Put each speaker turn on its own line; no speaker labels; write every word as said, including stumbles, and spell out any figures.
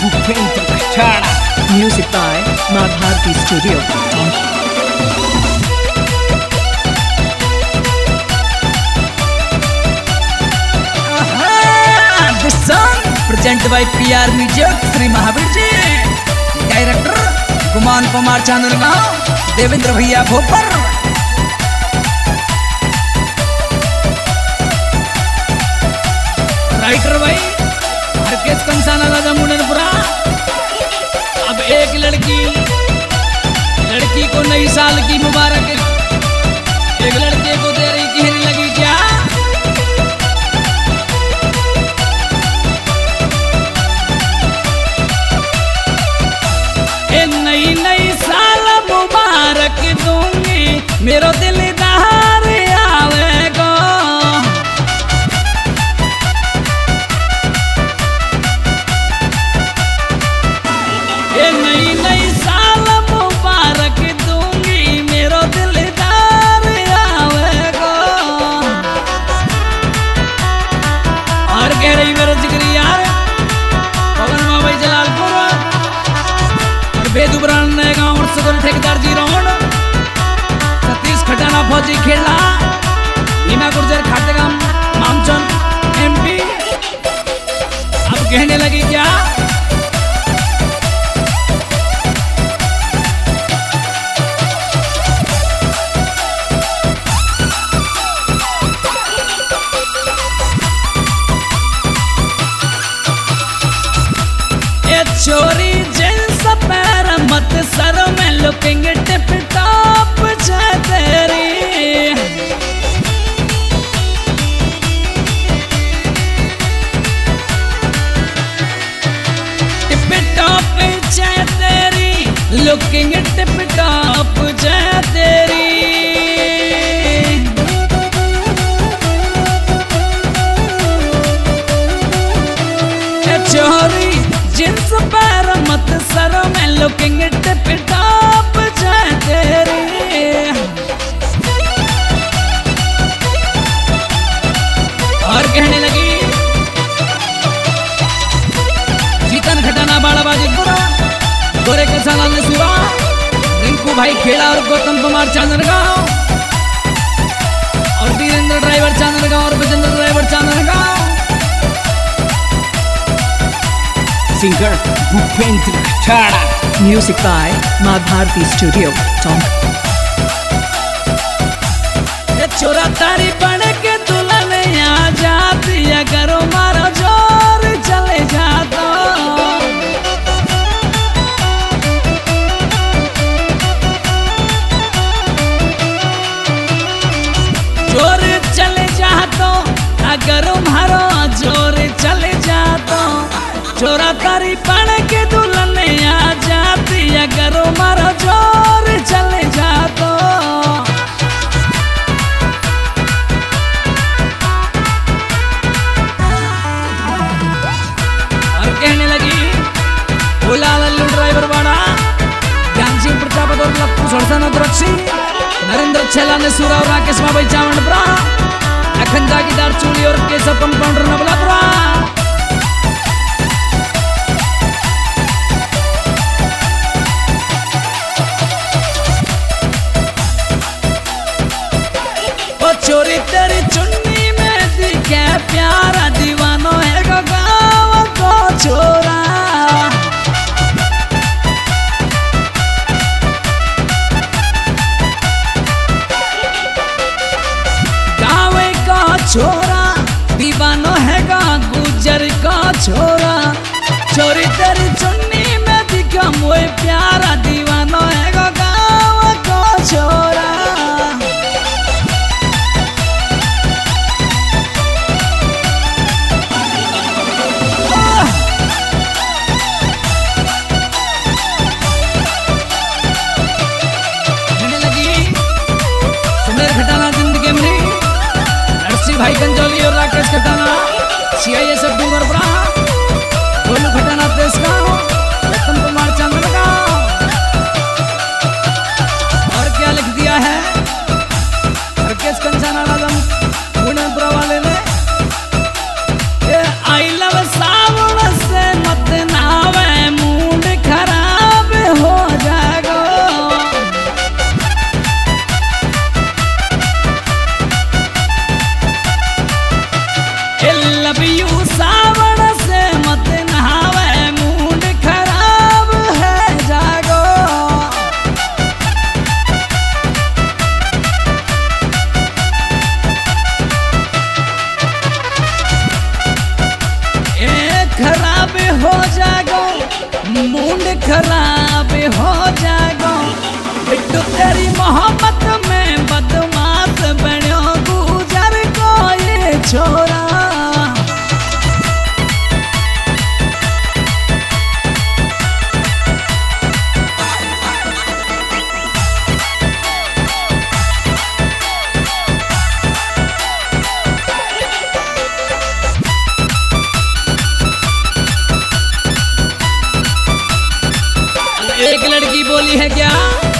Bhupendra Khatada.
Music by Ma Bharti Studio.
This song presented by P R Music Shri Mahavir ji. Director Guman Kumar Chandargaon, Devendra भैया Bhopar. Writer भाई हरकेश कंसाना राजा मुंडनपुरा। अब एक लड़की लड़की को नई साल की मुबारक एक लड़के को दे रही कहने लगी क्या? ए नई नई साल मुबारक दूंगी, मेरो दिलदार आवेगा। ए नई नई साल मुबारक दूंगी, मेरो दिलदार आवेगा। और कह रही मेरा जिक्र यार पवन भाई जलालपुर बेदुबरान गांव और सदर ठेकेदार जी रोड, सतीश खटाना फौजी खेला, नीमा गुर्जर खाटेगाम मामचंद एमपी। अब कहने लगी क्या? चोरी जींस पैर मत सर में लुकिंग टिप टॉप है तेरी। टिप टॉप है तेरी, लुकिंग टिप टॉप है तेरी। चोरी जींस पैर मत सर में लुकिंग टिप टॉप है तेरी। और कहने लगी जीतन खटाना बाड़ाबाजी पूरा, गोरे के साला ने सुरा, रिंकू भाई खेड़ा और गौतम कुमार चांदरगांव, और वीरेंद्र ड्राइवर चांदरगांव और Vijendra driver Chandargaon.
Singer Bhupendra Khachara. Music by Ma Bharti Studio. Tonk.
चोरा तारी बन के दुल्हन आ जाती, अगर मारा जोर चले जाता। जोर चले जाता, अगर मारा जोर चले जाता। चोरा तारी बन के दुल्हन आ जाती, अगर मारा जोर चले जाता। और कहने लगी भोला लल्लू ड्राइवर वाला, ज्ञान सिंह प्रजापत और लप्पू सरसन द्रक्षी, नरेंद्र छेला ने सुरा और राकेश भाई चावंडपुरा, अखंडा की दार चूड़ी और केशव कंपाउंडर नबलापुरा। चोरी तेरी चुन्नी में दिखे प्यारा, दीवानो है गाँव को छोरा। गाँव का छोरा दीवानो है गुजर मूड खराब हो जाएगा बिट्टू तेरी मोहब्बत में बदमाश बनो गुजर को ये छोरा। एक लड़की बोली है क्या